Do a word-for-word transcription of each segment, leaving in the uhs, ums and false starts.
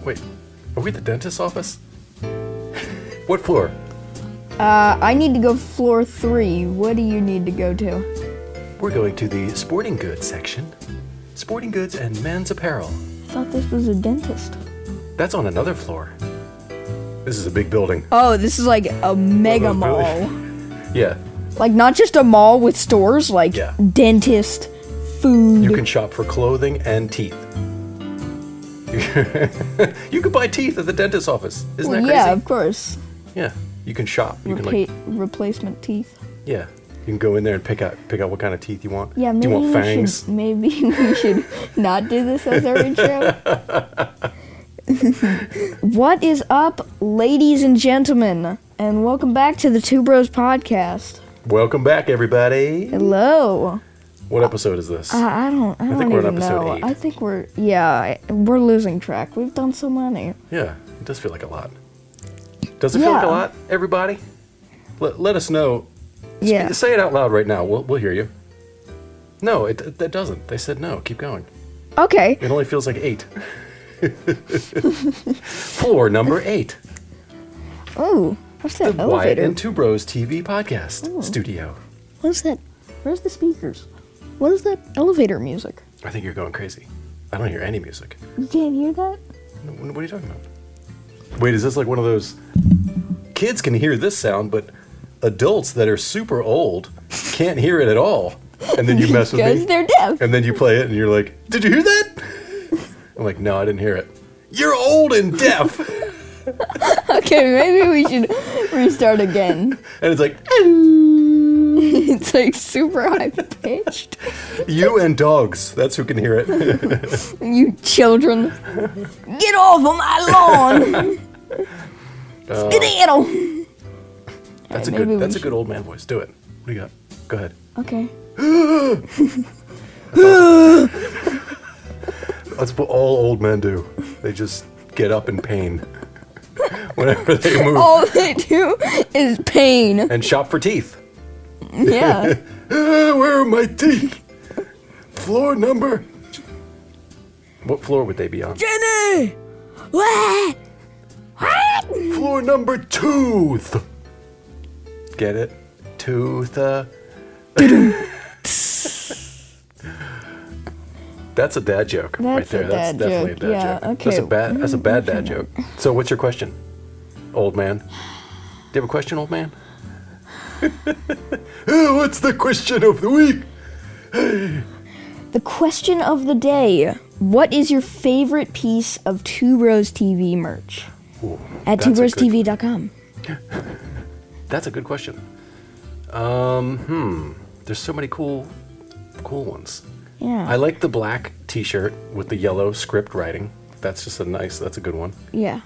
Wait, are we at the dentist's office? What floor? Uh, I need to go floor three. What do you need to go to? We're going to the sporting goods section. Sporting goods and men's apparel. I thought this was a dentist. That's on another floor. This is a big building. Oh, this is like a mega Well, mall. really? Yeah. Like not just a mall with stores, like Yeah. dentist, food. You can shop for clothing and teeth. You can buy teeth at the dentist's office. Isn't Well, that crazy? yeah, of course. Yeah. You can shop. You can Repa- like replacement teeth. yeah. You can go in there and pick out pick out what kind of teeth you want. Yeah, Do maybe you want we fangs? should maybe we should not do this as our intro. What is up, ladies and gentlemen, and welcome back to the Two Bros Podcast. Welcome back, everybody. Hello. What episode is this? I, I don't. I, I don't think we're on even episode know. eight. I think we're. Yeah, I- we're losing track. We've done so many. Yeah, it does feel like a lot. Does it feel like a Yeah. lot, everybody? Let, let us know. Yeah. Say it out loud right now. We'll, we'll hear you. No, it, it doesn't. They said no. Keep going. Okay. It only feels like eight. Floor number eight. Oh, what's that The Wyatt elevator? and Two Bros T V podcast studio. What's that? Where's the speakers? What is that elevator music? I think you're going crazy. I don't hear any music. You can't hear that? What what are you talking about? Wait, is this like one of those... Kids can hear this sound, but adults that are super old can't hear it at all. And then you mess with Because me. they're deaf. And then you play it and you're like, did you hear that? I'm like, no, I didn't hear it. You're old and deaf. Okay, maybe we should restart again. And it's like, It's like super high pitched. you and dogs. That's who can hear it. You children, get off of my lawn. Uh, Skedaddle. that's Alright, a maybe good we that's a should- good old man voice. Do it. What do you got? Go ahead. Okay. That's what all old men do. They just get up in pain whenever they move All they do is pain. and shop for teeth. Yeah. Ah, where are my teeth? Floor number. What floor would they be on? Jenny! What? What? Floor number tooth. Get it? Tooth. Uh. That's a dad joke right That's a there. That's dad definitely joke. a dad Yeah, joke. okay. That's a bad. That's a bad dad joke. So, what's your question, old man? Do you have a question, old man? Oh, what's the question of the week? The question of the day. What is your favorite piece of Two Bros T V merch? Ooh, At that's a two bros t v good- dot com. That's a good question. Um, hmm. There's so many cool, cool ones. Yeah. I like the black T-shirt with the yellow script writing. That's just a nice. That's a good one. yeah.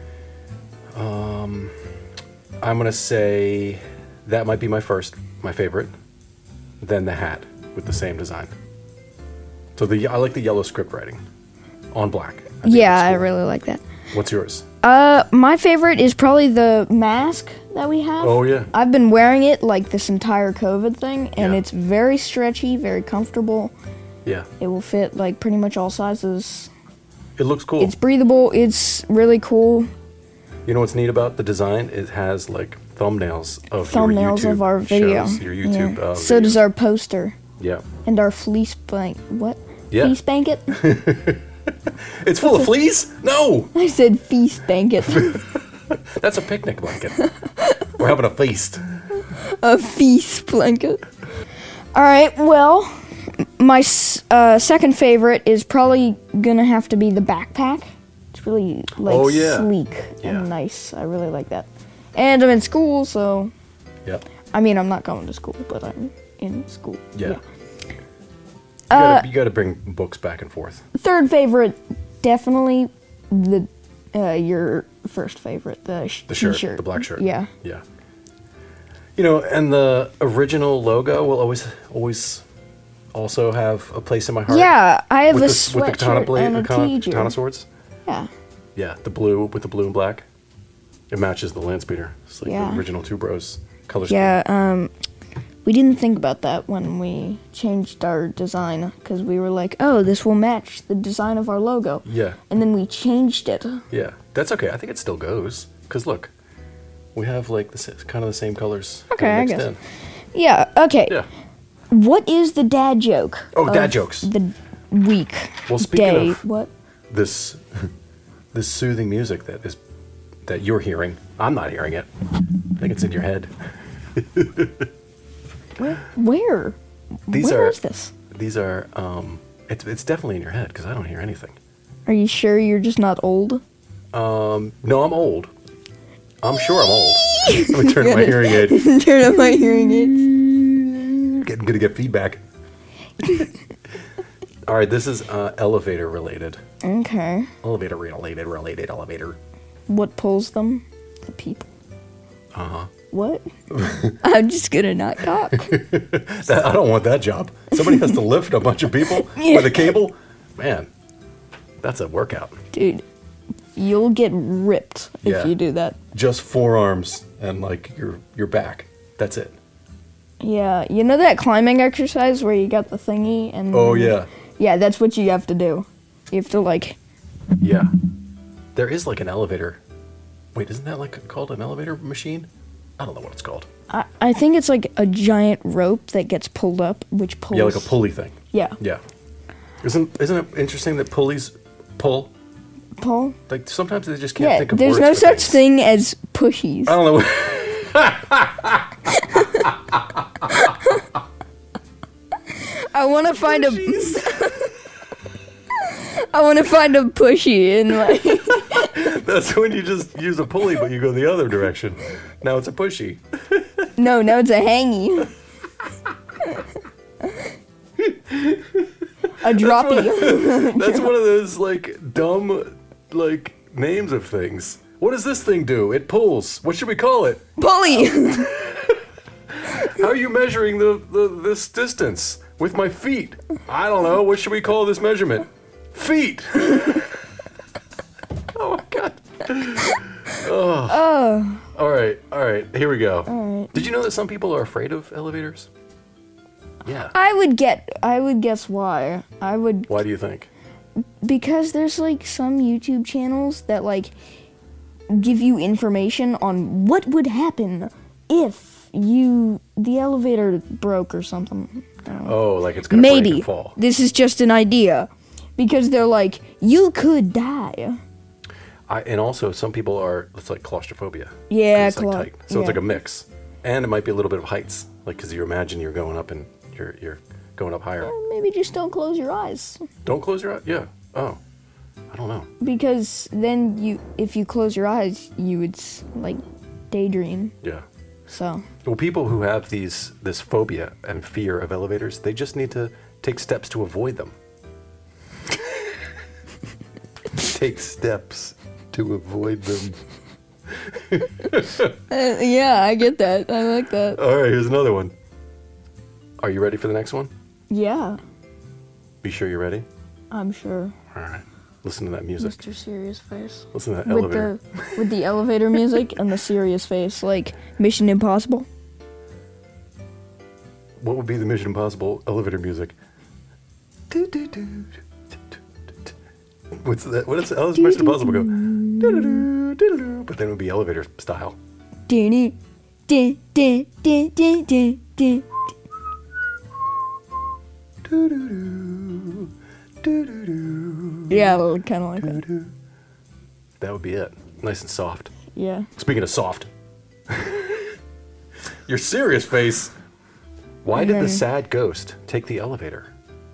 Um, I'm gonna say that might be my first, my favorite. Then the hat with the same design. So the I like the yellow script writing on black. I think Yeah, it's I cool. really like that. What's yours? Uh, my favorite is probably the mask that we have. Oh, yeah. I've been wearing it like this entire COVID thing, and Yeah. it's very stretchy, very comfortable. Yeah, It will fit like pretty much all sizes. it looks cool. It's breathable. It's really cool. You know what's neat about the design? It has like thumbnails of Thumbnails your YouTube of our video. shows, your YouTube. Yeah. Uh, so does videos. our poster Yeah, and our fleece blank. What? Yeah. Feast blanket? it's full of fleas. No, I said feast blanket. that's a picnic blanket. We're having a feast. A feast blanket. All right. Well, my s- uh, second favorite is probably gonna have to be the backpack. It's really like Oh, yeah. sleek Yeah. and nice. I really like that. And I'm in school, so Yep. I mean I'm not going to school, but I'm in school. Yeah. Uh, You gotta, you gotta bring books back and forth. Third favorite, definitely the uh, your first favorite, the, sh- The shirt, t-shirt. the black shirt. Yeah. Yeah. You know, and the original logo will always, always, also have a place in my heart. Yeah, I have with a the, with the katana sweatshirt blade, and a katana, t-shirt. katana swords. Yeah. Yeah, the blue with the blue and black. It matches the land speeder. It's like Yeah. the original Two Bros color scheme. Yeah, um, we didn't think about that when we changed our design, because we were like, oh, this will match the design of our logo. Yeah. And then we changed it. Yeah. That's okay. I think it still goes. Because look, we have like the s- kind of the same colors. Okay, I mixed guess. in. Yeah, okay. Yeah. What is the dad joke? Oh, dad of jokes. The week. Well, speaking day. of- What? This this soothing music that is that you're hearing. I'm not hearing it. I think it's in your head. Where? Where? These Where are is this? These are um it's it's definitely in your head because I don't hear anything. Are you sure you're just not old? Um no, I'm old. I'm sure I'm old. Let me turn my hearing aid. Turn on my hearing aids. Getting good to get feedback. All right, this is uh, elevator related. Okay. Elevator related, related elevator. What pulls them? The people. Uh huh. What? I'm just gonna not talk. That, I don't want that job. Somebody has to lift a bunch of people Yeah. with a cable. Man, that's a workout. Dude, you'll get ripped if Yeah. you do that. Just forearms and like your your back. That's it. Yeah, you know that climbing exercise where you got the thingy and... Oh yeah, Yeah, that's what you have to do. You have to, like... yeah. There is like an elevator. Wait, isn't that like called an elevator machine? I don't know what it's called. I, I think it's like a giant rope that gets pulled up, which pulls... Yeah, like a pulley thing. Yeah. Yeah. Isn't isn't it interesting that pulleys pull? Pull? Like sometimes they just can't Yeah, think of there's words no for such things. thing as pushies. I don't know. I want to find a... I want to find a pushy in my... That's when you just use a pulley, but you go the other direction. Now it's a pushy. No, no, it's a hangy. A droppy. That's one of those like dumb like names of things. What does this thing do? It pulls. What should we call it? Pulley. How are you measuring the, the this distance? With my feet. I don't know. What should we call this measurement? Feet. Oh my god. Oh. All right. All right. Here we go. All right. Did you know that some people are afraid of elevators? Yeah. I would get... I would guess why. I would... Why do you think? Because there's, like, some YouTube channels that, like, give you information on what would happen if you... the elevator broke or something. I don't know. Oh, like it's gonna break Maybe. and fall. This is just an idea. Because they're like, you could die. I, and also, some people are, it's like claustrophobia. Yeah, it's like clau- tight. So it's yeah. like a mix. And it might be a little bit of heights. Like, because you imagine you're going up and you're you're going up higher. Maybe just don't close your eyes. Don't close your eyes. Yeah. Oh. I don't know. Because then you, if you close your eyes, you would, s- like, daydream. Yeah. So, Well, people who have these this phobia and fear of elevators, they just need to take steps to avoid them. Take steps to avoid them. uh, yeah, I get that. I like that. All right, here's another one. Are you ready for the next one? Yeah, Be sure you're ready. I'm sure. All right. Listen to that music. Mister Serious Face. Listen to that With elevator. the with the elevator music and the serious face, like Mission Impossible. What would be the Mission Impossible elevator music? What's that? What is how does Mission Impossible go? But then it would be elevator style. Dun, dun, dun, dun, dun, dun, dun. Yeah, kind of like that. That would be it. Nice and soft. Yeah. Speaking of soft, your serious face. Why did the Okay. sad ghost take the elevator?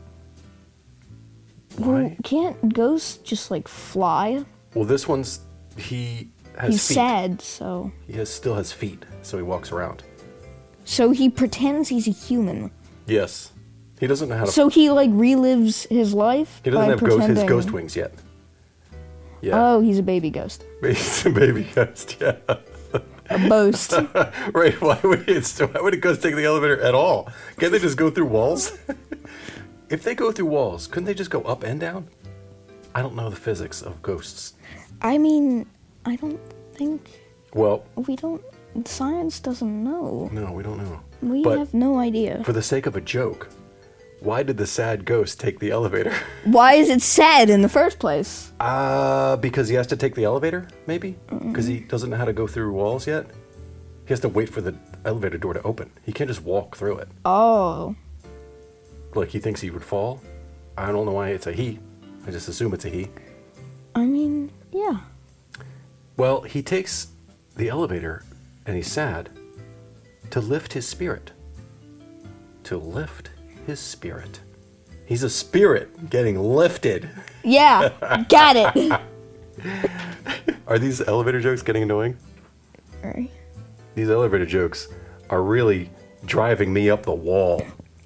Well, Why? can't ghosts just like fly? Well, this one's he has He's feet. sad, so He has, still has feet, so he walks around. so he pretends he's a human. Yes, he doesn't know how to. So he like relives his life. he doesn't by have ghost, his pretending- ghost wings yet. Yeah, Oh, he's a baby ghost. he's a baby ghost. Yeah, A boast. right. Why would it? Why would a ghost take the elevator at all? Can't they just go through walls? If they go through walls, couldn't they just go up and down? I don't know the physics of ghosts. I mean, I don't think Well, we don't. Science doesn't know. No, we don't know. We But- have no idea. For the sake of a joke, why did the sad ghost take the elevator? Why is it sad in the first place? Uh, because he has to take the elevator, maybe? Because he doesn't know how to go through walls yet? He has to wait for the elevator door to open. He can't just walk through it. Oh. Like, he thinks he would fall. I don't know why it's a he. I just assume it's a he. I mean, yeah. Well, he takes the elevator, and he's sad, to lift his spirit. To lift his spirit. He's a spirit getting lifted. Yeah, got it. Are these elevator jokes getting annoying? Alright. These elevator jokes are really driving me up the wall.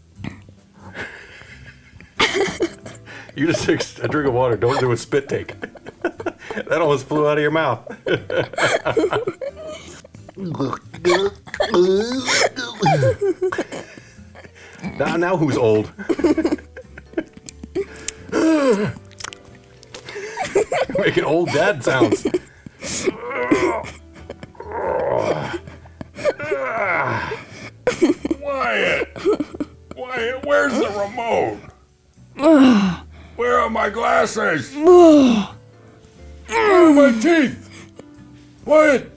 You just took a drink of water. Don't do a spit take. That almost flew out of your mouth. now, now who's old? Making old dad sounds. Wyatt! Wyatt, where's the remote? Where are my glasses? Where are my teeth? Wyatt!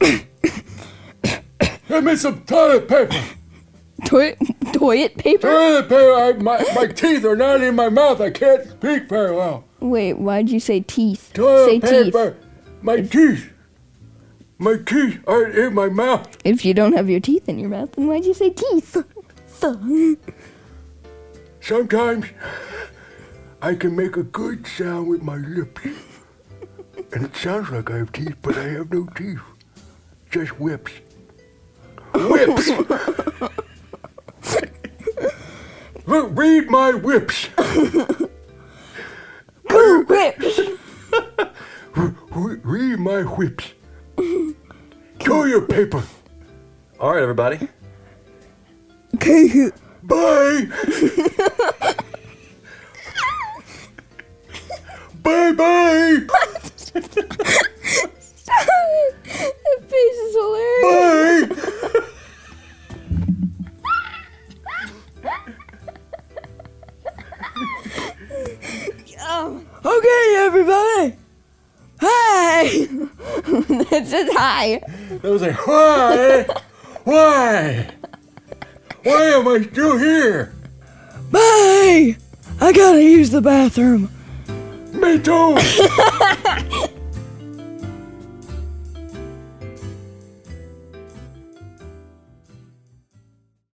Give me some toilet paper! Toilet, toilet paper? Toilet paper! I, my, my teeth are not in my mouth. I can't speak very well. Wait, why'd you say teeth? Toilet say paper! teeth. My teeth! My teeth aren't in my mouth. If you don't have your teeth in your mouth, then why'd you say teeth? Sometimes I can make a good sound with my lips. And it sounds like I have teeth, but I have no teeth. Just whips. Whips! Look, read my whips. Go whips! Re- read my whips. Toilet paper. All right, everybody. Okay. Bye. Bye bye. That face is hilarious. Bye. Um, okay, everybody. Hi. That's just hi. That was like, why? Why? Why am I still here? Bye. I gotta use the bathroom. Me too.